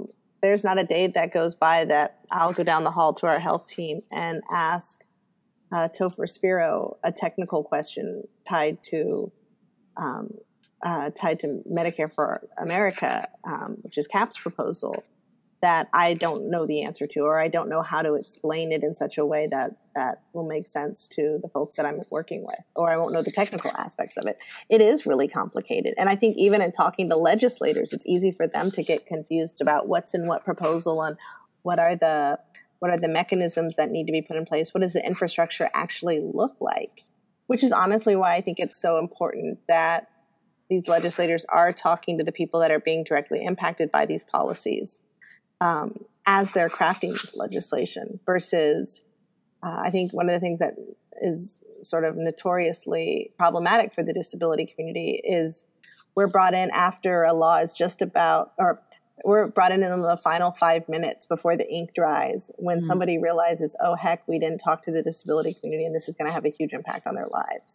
There's not a day that goes by that I'll go down the hall to our health team and ask Topher Spiro a technical question tied to Medicare for America, which is CAP's proposal, that I don't know the answer to, or I don't know how to explain it in such a way that will make sense to the folks that I'm working with, or I won't know the technical aspects of it. It is really complicated. And I think even in talking to legislators, it's easy for them to get confused about what's in what proposal and what are the mechanisms that need to be put in place. What does the infrastructure actually look like? Which is honestly why I think it's so important that these legislators are talking to the people that are being directly impacted by these policies as they're crafting this legislation versus I think one of the things that is sort of notoriously problematic for the disability community is we're brought in after a law is just about, or we're brought in the final 5 minutes before the ink dries when somebody realizes, oh, heck, we didn't talk to the disability community and this is going to have a huge impact on their lives.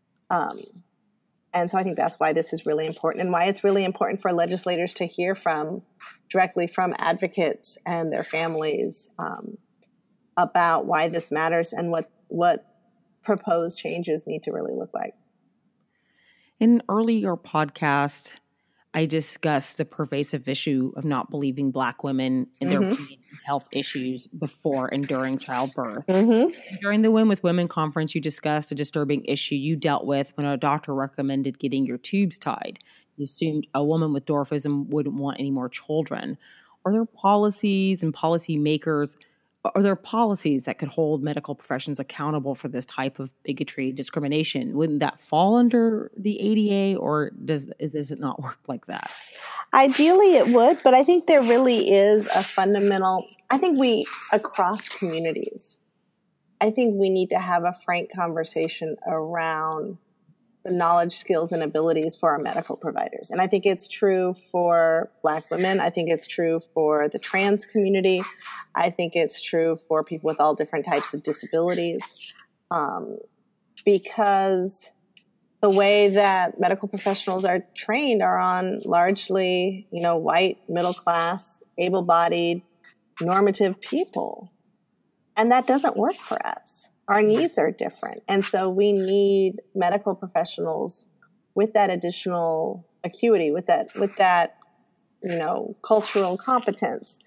And so I think that's why this is really important and why it's really important for legislators to hear directly from advocates and their families about why this matters and what proposed changes need to really look like. In an earlier podcast, I discussed the pervasive issue of not believing Black women in their health issues before and during childbirth. During the Win with Women conference, you discussed a disturbing issue you dealt with when a doctor recommended getting your tubes tied. You assumed a woman with dwarfism wouldn't want any more children. Are there policies and policymakers? Are there policies that could hold medical professions accountable for this type of bigotry, discrimination? Wouldn't that fall under the ADA, or does it not work like that? Ideally, it would, but I think there really is a fundamental, I think across communities, I think we need to have a frank conversation around the knowledge, skills, and abilities for our medical providers. And I think it's true for Black women. I think it's true for the trans community. I think it's true for people with all different types of disabilities. Because the way that medical professionals are trained are on largely, white, middle class, able-bodied, normative people. And that doesn't work for us. Our needs are different. And so we need medical professionals with that additional acuity, with that, cultural competence,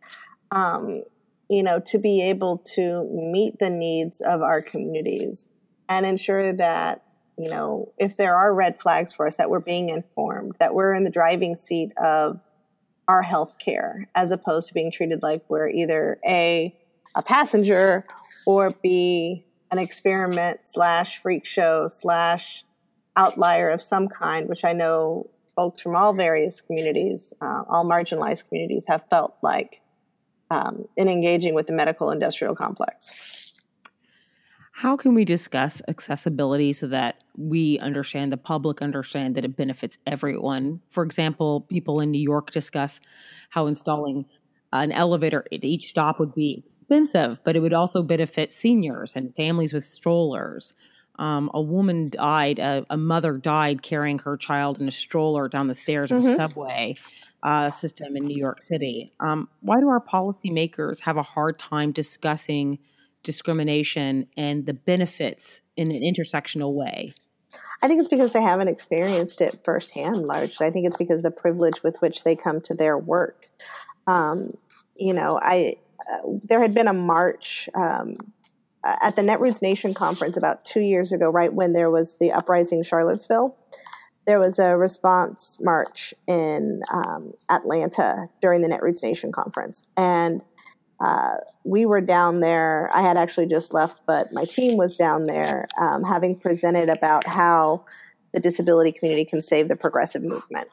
to be able to meet the needs of our communities and ensure that, if there are red flags for us, that we're being informed, that we're in the driving seat of our health care, as opposed to being treated like we're either A, a passenger, or B, an experiment / freak show / outlier of some kind, which I know folks from all various communities, all marginalized communities, have felt like in engaging with the medical industrial complex. How can we discuss accessibility so that we understand, the public understand that it benefits everyone? For example, people in New York discuss how installing an elevator at each stop would be expensive, but it would also benefit seniors and families with strollers. A woman died, a mother died carrying her child in a stroller down the stairs of a subway system in New York City. Why do our policymakers have a hard time discussing discrimination and the benefits in an intersectional way? I think it's because they haven't experienced it firsthand, largely. I think it's because the privilege with which they come to their work. There had been a march at the Netroots Nation conference about 2 years ago, right when there was the uprising in Charlottesville. There was a response march in Atlanta during the Netroots Nation conference. And we were down there. I had actually just left, but my team was down there having presented about how the disability community can save the progressive movement.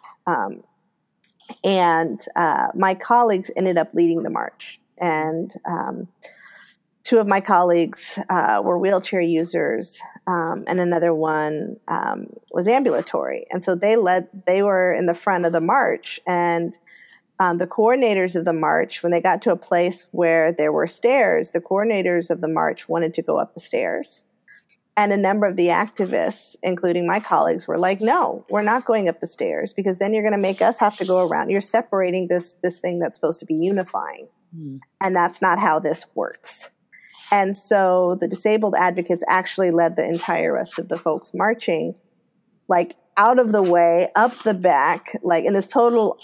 And my colleagues ended up leading the march. And two of my colleagues were wheelchair users, and another one was ambulatory. And so they were in the front of the march. And the coordinators of the march, when they got to a place where there were stairs, the coordinators of the march wanted to go up the stairs. And a number of the activists, including my colleagues, were like, no, we're not going up the stairs because then you're going to make us have to go around. You're separating this thing that's supposed to be unifying. And that's not how this works. And so the disabled advocates actually led the entire rest of the folks marching, like out of the way, up the back, like in this total,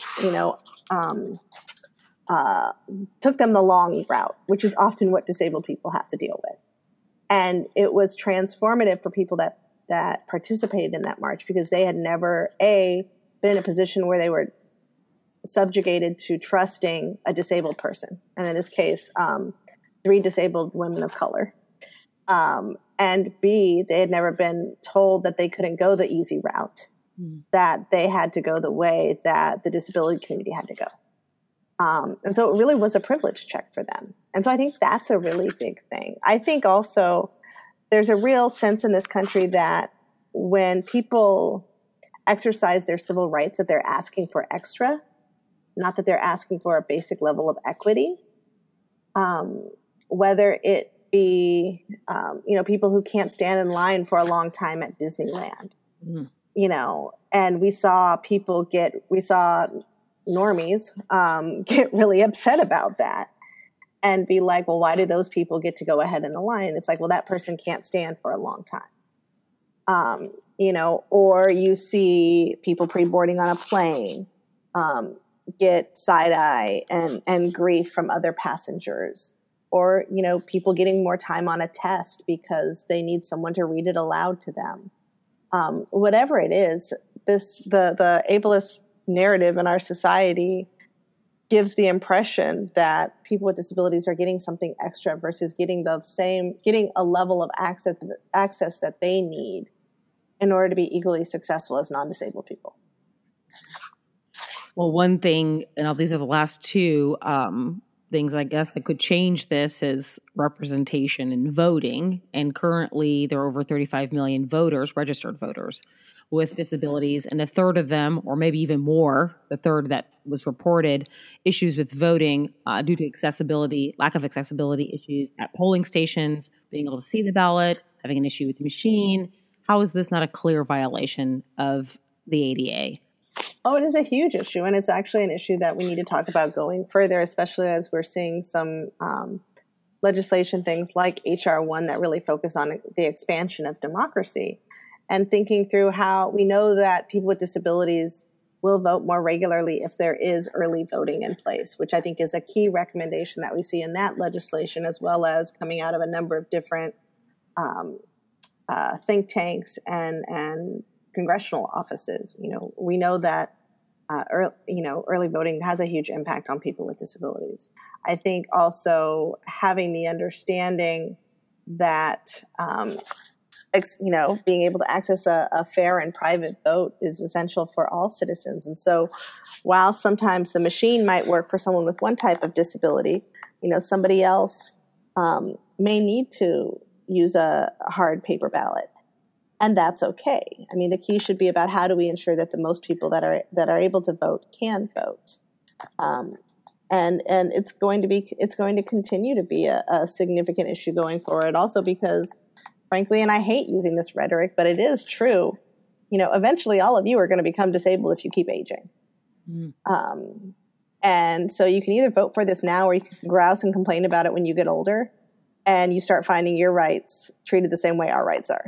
took them the long route, which is often what disabled people have to deal with. And it was transformative for people that participated in that march because they had never, been in a position where they were subjugated to trusting a disabled person. And in this case, 3 disabled women of color. And B, they had never been told that they couldn't go the easy route, that they had to go the way that the disability community had to go. And so it really was a privilege check for them. And so I think that's a really big thing. I think also there's a real sense in this country that when people exercise their civil rights, that they're asking for extra, not that they're asking for a basic level of equity. Whether it be, people who can't stand in line for a long time at Disneyland, and we saw normies get really upset about that and be like, well, why do those people get to go ahead in the line? And it's like, well, that person can't stand for a long time. Or you see people pre-boarding on a plane, get side eye and grief from other passengers, or, people getting more time on a test because they need someone to read it aloud to them. Whatever it is, the ableist narrative in our society gives the impression that people with disabilities are getting something extra versus getting a level of access that they need in order to be equally successful as non-disabled people. Well, one thing, and these are the last 2 things, I guess, that could change this is representation in voting. And currently there are over 35 million voters, registered voters with disabilities, and a third of them, or maybe even more, the third that was reported, issues with voting due to lack of accessibility issues at polling stations, being able to see the ballot, having an issue with the machine. How is this not a clear violation of the ADA? Oh, it is a huge issue, and it's actually an issue that we need to talk about going further, especially as we're seeing some legislation, things like H.R. 1 that really focus on the expansion of democracy and thinking through how we know that people with disabilities will vote more regularly if there is early voting in place, which I think is a key recommendation that we see in that legislation, as well as coming out of a number of different think tanks and congressional offices. We know that early voting has a huge impact on people with disabilities. I think also having the understanding that being able to access a fair and private vote is essential for all citizens. And so while sometimes the machine might work for someone with one type of disability, somebody else may need to use a hard paper ballot. And that's okay. I mean, the key should be about how do we ensure that the most people that are able to vote can vote. And it's going to continue to be a significant issue going forward. Also because, frankly, and I hate using this rhetoric, but it is true. Eventually, all of you are going to become disabled if you keep aging. And so you can either vote for this now, or you can grouse and complain about it when you get older, and you start finding your rights treated the same way our rights are.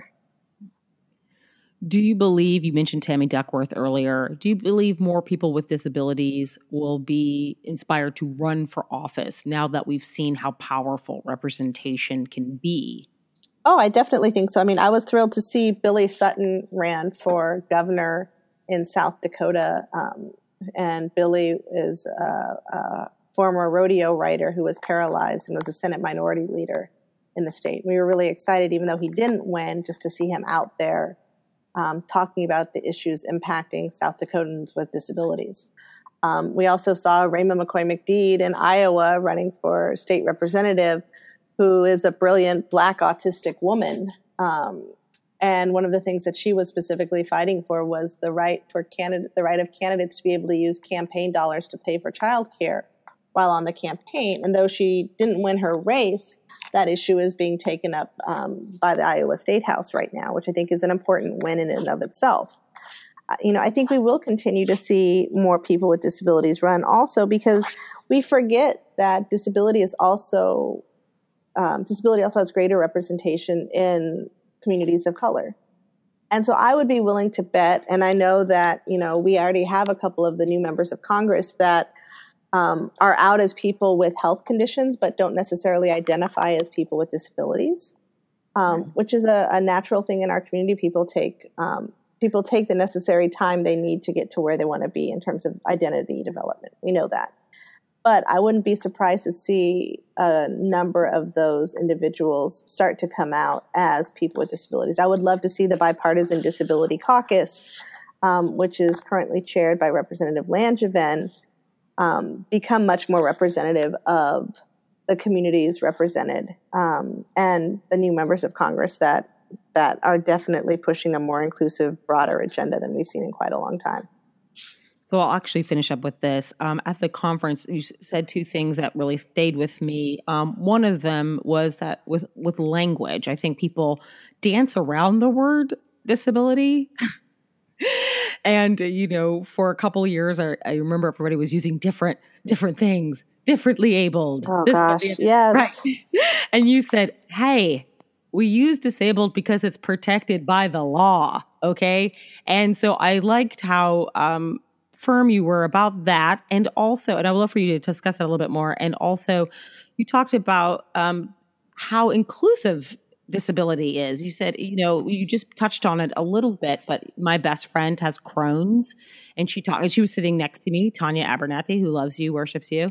Do you believe, you mentioned Tammy Duckworth earlier, do you believe more people with disabilities will be inspired to run for office now that we've seen how powerful representation can be? Oh, I definitely think so. I mean, I was thrilled to see Billy Sutton ran for governor in South Dakota. And Billy is a former rodeo rider who was paralyzed and was a Senate minority leader in the state. We were really excited, even though he didn't win, just to see him out there talking about the issues impacting South Dakotans with disabilities. We also saw Raymond McCoy McDeed in Iowa running for state representative, who is a brilliant Black autistic woman. And one of the things that she was specifically fighting for was the right of candidates to be able to use campaign dollars to pay for childcare while on the campaign. And though she didn't win her race, that issue is being taken up by the Iowa State House right now, which I think is an important win in and of itself. I think we will continue to see more people with disabilities run also because we forget that disability is also disability also has greater representation in communities of color. And so I would be willing to bet, and I know that, we already have a couple of the new members of Congress that are out as people with health conditions, but don't necessarily identify as people with disabilities, which is a natural thing in our community. People take the necessary time they need to get to where they want to be in terms of identity development. We know that. But I wouldn't be surprised to see a number of those individuals start to come out as people with disabilities. I would love to see the Bipartisan Disability Caucus, which is currently chaired by Representative Langevin, become much more representative of the communities represented, and the new members of Congress that are definitely pushing a more inclusive, broader agenda than we've seen in quite a long time. So I'll actually finish up with this. At the conference, you said two things that really stayed with me. One of them was that with language, I think people dance around the word disability. And, for a couple of years, I remember everybody was using different things, differently abled. Oh, gosh, yes. Right. And you said, hey, we use disabled because it's protected by the law, okay? And so I liked how firm you were about that. And also, and I would love for you to discuss that a little bit more. And also, you talked about how inclusive disability is. You said, you just touched on it a little bit, but my best friend has Crohn's, and she was sitting next to me, Tanya Abernathy, who loves you, worships you.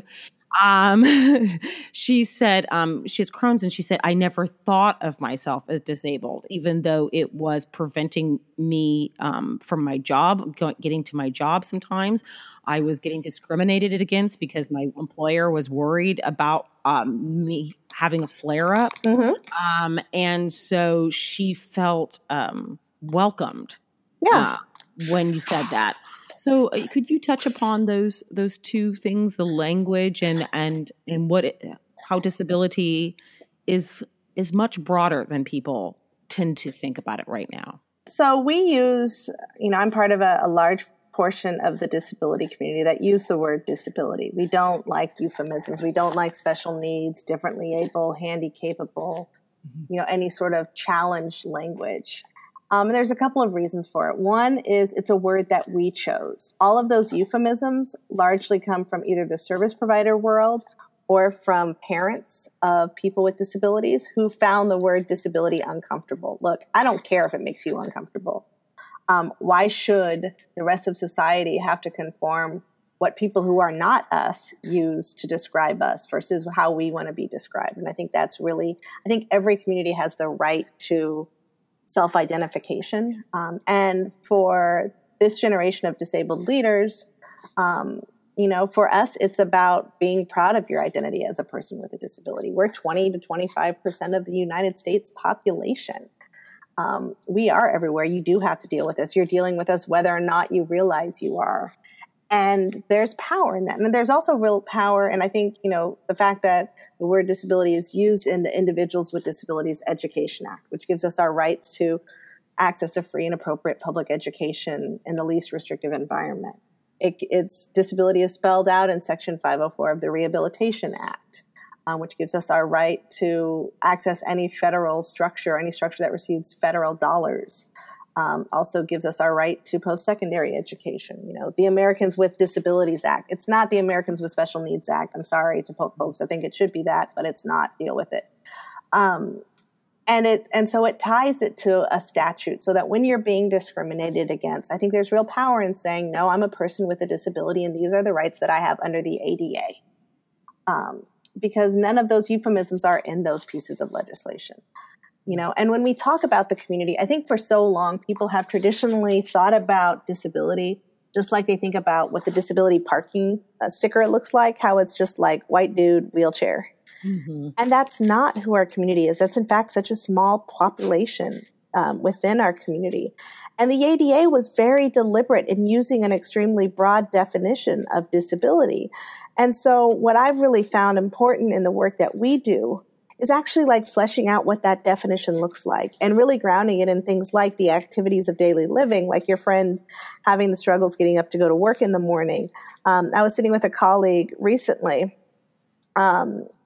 She said she has Crohn's, and she said, I never thought of myself as disabled, even though it was preventing me from my job, getting to my job sometimes. I was getting discriminated against because my employer was worried about me having a flare-up. Mm-hmm. And so she felt welcomed when you said that. So could you touch upon those two things, the language and how disability is much broader than people tend to think about it right now? So we use, I'm part of a large portion of the disability community that use the word disability. We don't like euphemisms. We don't like special needs, differently able, handy-capable, any sort of challenge language. There's a couple of reasons for it. One is it's a word that we chose. All of those euphemisms largely come from either the service provider world or from parents of people with disabilities who found the word disability uncomfortable. Look, I don't care if it makes you uncomfortable. Why should the rest of society have to conform what people who are not us use to describe us versus how we want to be described? And I think I think every community has the right to self-identification. And for this generation of disabled leaders, for us, it's about being proud of your identity as a person with a disability. We're 20 to 25% of the United States population. We are everywhere. You do have to deal with us. You're dealing with us whether or not you realize you are. And there's power in that. And there's also real power. And I think, the fact that the word disability is used in the Individuals with Disabilities Education Act, which gives us our rights to access to free and appropriate public education in the least restrictive environment. Its disability is spelled out in Section 504 of the Rehabilitation Act, which gives us our right to access any federal structure, any structure that receives federal dollars. Also gives us our right to post-secondary education. The Americans with Disabilities Act. It's not the Americans with Special Needs Act. I'm sorry to folks. I think it should be that, but it's not. Deal with it. And so it ties it to a statute so that when you're being discriminated against, I think there's real power in saying, no, I'm a person with a disability and these are the rights that I have under the ADA. Because none of those euphemisms are in those pieces of legislation. And when we talk about the community, I think for so long, people have traditionally thought about disability just like they think about what the disability parking sticker looks like, how it's just like white dude, wheelchair. Mm-hmm. And that's not who our community is. That's in fact such a small population within our community. And the ADA was very deliberate in using an extremely broad definition of disability. And so what I've really found important in the work that we do is actually like fleshing out what that definition looks like and really grounding it in things like the activities of daily living, like your friend having the struggles getting up to go to work in the morning. I was sitting with a colleague recently,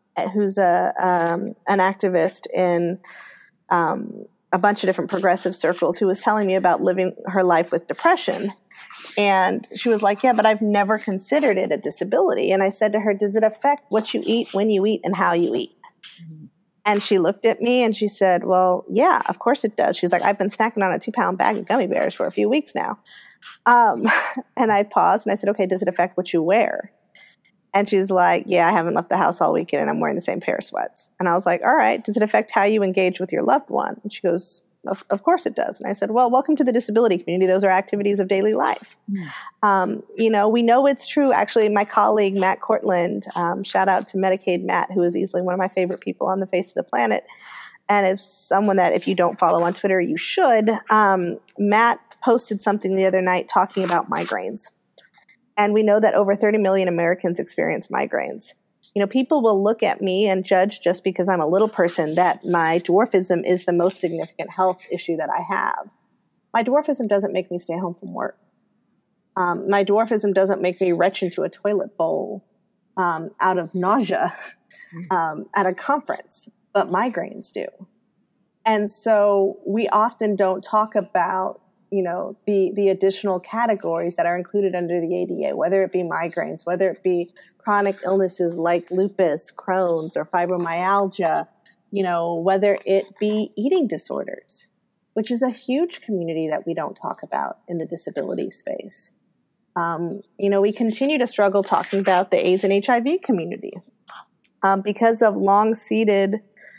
who's an activist in a bunch of different progressive circles, who was telling me about living her life with depression. And she was like, yeah, but I've never considered it a disability. And I said to her, does it affect what you eat, when you eat, and how you eat? Mm-hmm. And she looked at me and she said, well, yeah, of course it does. She's like, I've been snacking on a 2-pound bag of gummy bears for a few weeks now. And I paused and I said, okay, does it affect what you wear? And she's like, yeah, I haven't left the house all weekend and I'm wearing the same pair of sweats. And I was like, all right, does it affect how you engage with your loved one? And she goes, of course it does. And I said, well, welcome to the disability community. Those are activities of daily life. We know it's true. Actually, my colleague, Matt Cortland, shout out to Medicaid Matt, who is easily one of my favorite people on the face of the planet. And it's someone that if you don't follow on Twitter, you should. Matt posted something the other night talking about migraines. And we know that over 30 million Americans experience migraines. People will look at me and judge just because I'm a little person that my dwarfism is the most significant health issue that I have. My dwarfism doesn't make me stay home from work. My dwarfism doesn't make me retch into a toilet bowl out of nausea at a conference, but migraines do. And so we often don't talk about the additional categories that are included under the ADA, whether it be migraines, whether it be chronic illnesses like lupus, Crohn's, or fibromyalgia, whether it be eating disorders, which is a huge community that we don't talk about in the disability space. We continue to struggle talking about the AIDS and HIV community because of long-seated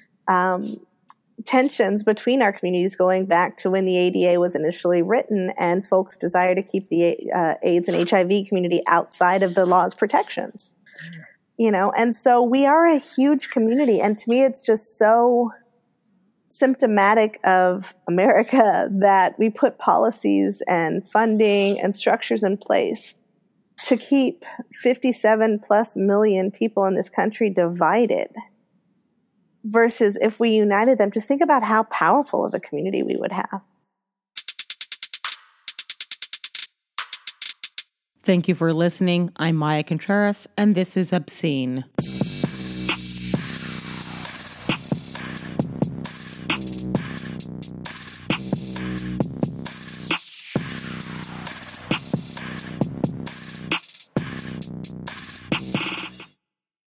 tensions between our communities going back to when the ADA was initially written and folks' desire to keep the AIDS and HIV community outside of the law's protections. And so we are a huge community. And to me, it's just so symptomatic of America that we put policies and funding and structures in place to keep 57 plus million people in this country divided. Versus if we united them, just think about how powerful of a community we would have. Thank you for listening. I'm Maya Contreras, and this is Obscene.